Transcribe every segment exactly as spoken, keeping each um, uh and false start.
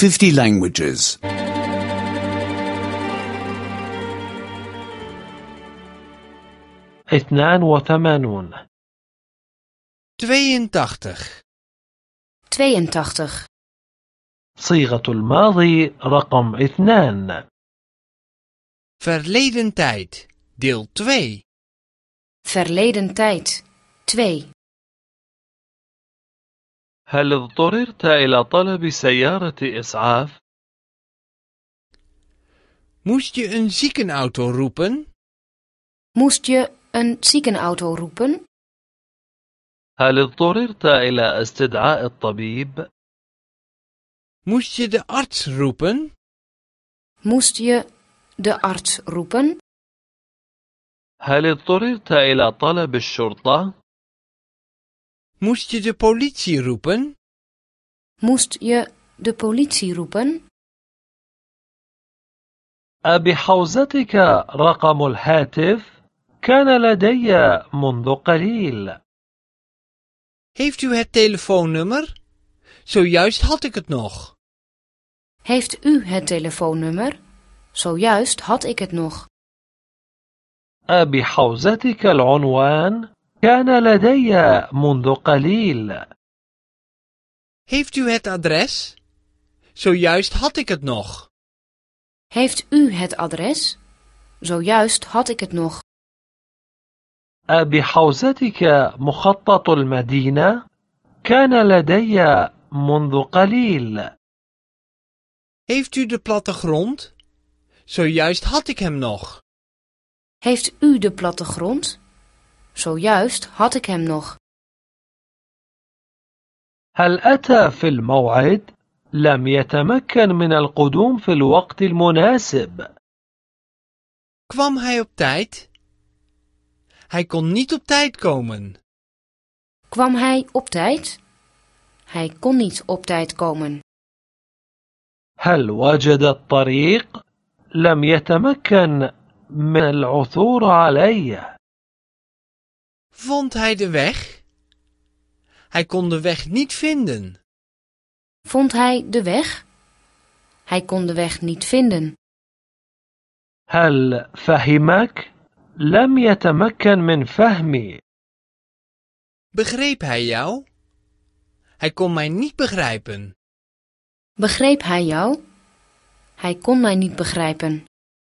fifty languages. اثنان وثمانون. tweeëntachtig. tweeëntachtig. صيغة الماضي رقم اثنان. Verleden tijd, deel twee. Verleden tijd. twee. هل اضطررت إلى طلب سيارة إسعاف؟ Moest je een ziekenauto roepen? Moest je een ziekenauto roepen? هل اضطررت إلى استدعاء الطبيب؟ Moest je de arts roepen? Moest je de arts roepen? هل اضطررت إلى طلب الشرطة؟ Moest je de politie roepen? Moest je de politie roepen? أبحوزتك رقم الهاتف؟ كان لدي منذ قليل. Heeft u het telefoonnummer? Zojuist had ik het nog. Heeft u het telefoonnummer? Zojuist had ik het nog. أبحوزتك العنوان؟ كان لدي منذ قليل. Heeft u het adres? Zojuist had ik het nog. Heeft u het adres? Zojuist had ik het nog. أبحوزتك مخطط المدينة؟ كان لدي منذ قليل. Heeft u de plattegrond? Zojuist had ik hem nog. Heeft u de plattegrond? Zojuist had ik hem nog. هل أتى في الموعد؟ لم يتمكن من القدوم في الوقت المناسب. Kwam hij op tijd? Hij kon niet op tijd komen. Kwam hij op tijd? Hij kon niet op tijd komen. هل وجد الطريق؟ لم يتمكن من العثور عليه. Vond hij de weg? Hij kon de weg niet vinden. Vond hij de weg? Hij kon de weg niet vinden. هل فهمك؟ لم يتمكن من فهمي. Begreep hij jou? Hij kon mij niet begrijpen. Begreep hij jou? Hij kon mij niet begrijpen.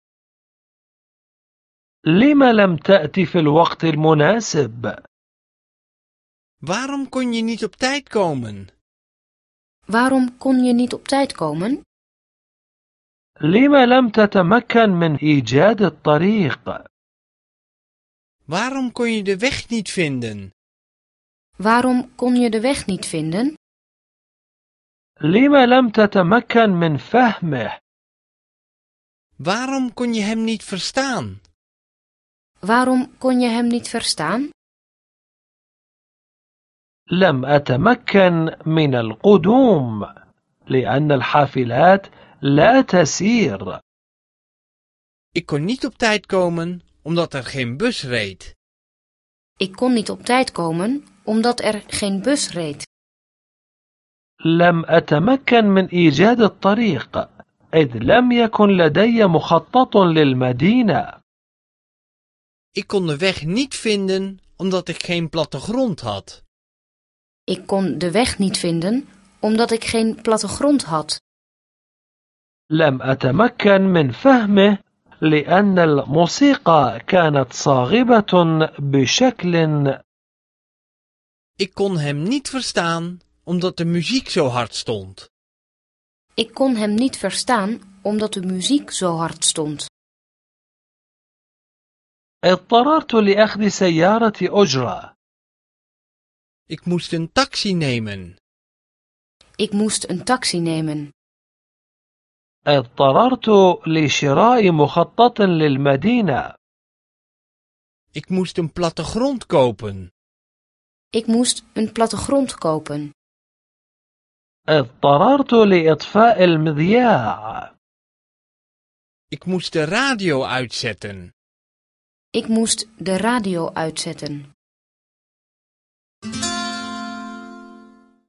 لم لم تأتي في الوقت المناسب؟ Waarom kon je niet op tijd komen? Waarom kon je niet op tijd komen? لم لم تتمكن من إيجاد الطريق؟ Waarom kon je de weg niet vinden? Waarom kon je de weg niet vinden? لم لم تتمكن من فهمه؟ Waarom kon je hem niet verstaan? Waarom kon je hem niet verstaan? لم أتمكن من القدوم لأن الحافلات لا تسير. Ik kon niet op tijd komen omdat er geen bus reed. Ik kon niet op tijd komen omdat er geen bus reed. لم أتمكن من إيجاد الطريق إذ لم يكن لدي مخطط للمدينة. Ik kon de weg niet vinden omdat ik geen plattegrond had. Ik kon de weg niet vinden omdat ik geen plattegrond had. لم أتمكن من فهمه لأن الموسيقى كانت صاخبة بشكل. Ik kon hem niet verstaan omdat de muziek zo hard stond. Ik kon hem niet verstaan omdat de muziek zo hard stond. اضطررت لأخذ سيارة أجرة. Ik moest een taxi nemen. Ik moest een taxi nemen. اضطررت لشراء مخطط للمدينة. Ik moest een plattegrond kopen. Ik moest een plattegrond kopen. اضطررت لإطفاء المذياع. Ik moest de radio uitzetten. Ik moest de radio uitzetten.